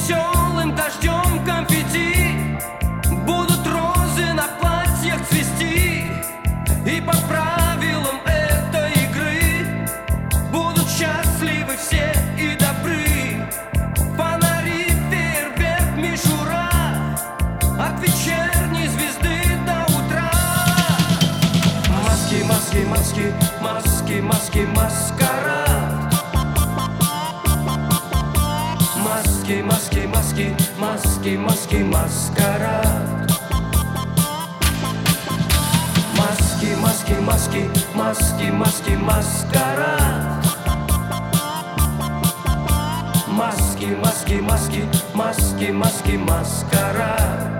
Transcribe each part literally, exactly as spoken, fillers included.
веселым дождем конфетти будут розы на платьях цвести, и по правилам этой игры будут счастливы все и добры. Фонари, фейерверк, мишура от вечерней звезды до утра. Маски, маски, маски, маски, маски, маскарад. Маски, маски, маски, маски, маски, маскарад. Маски, маски, маски, маски, маски, маскарад. Маски, маски, маски, маски, маски, маскарад.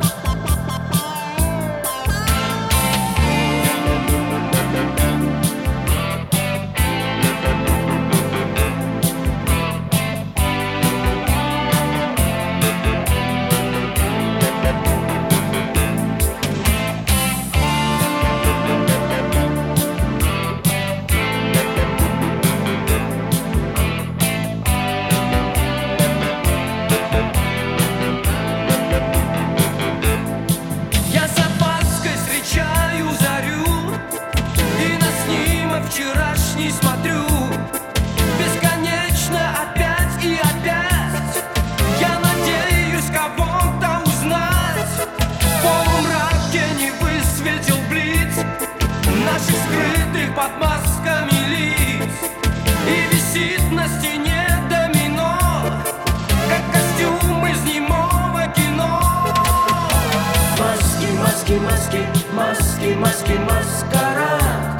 Вчерашний смотрю бесконечно опять и опять. Я надеюсь кого-то узнать. В полумраке не высветил блиц наших скрытых под масками лиц. И висит на стене домино, как костюм из немого кино. Маски, маски, маски, маски, маски, маскарад.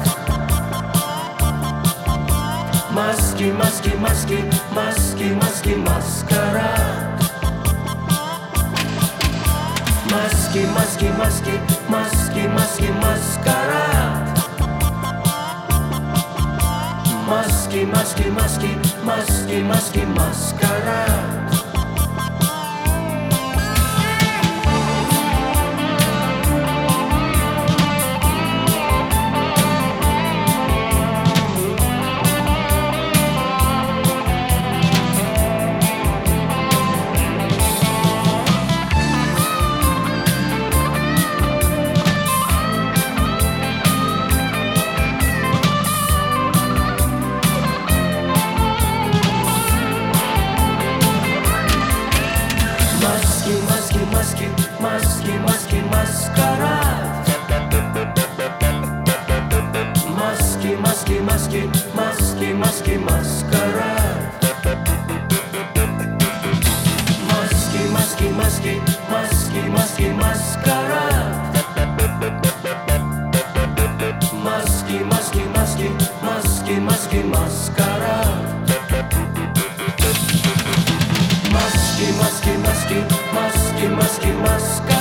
Маски, маски, маски, маски, маски, маскарад. Маски, маски, маски, маски, маски, маскарад. Маски, маски, маски, маски, маски, маскарад. Маски, маски, маски, маскарад. Маски, маски, маски, маски, маски, маскарад. Маски, маски, маски, маски, маски, маскарад. Маски, маски, маски, маски, маски, маскарад. Маски, маски, маски, маски, маски, маскарад.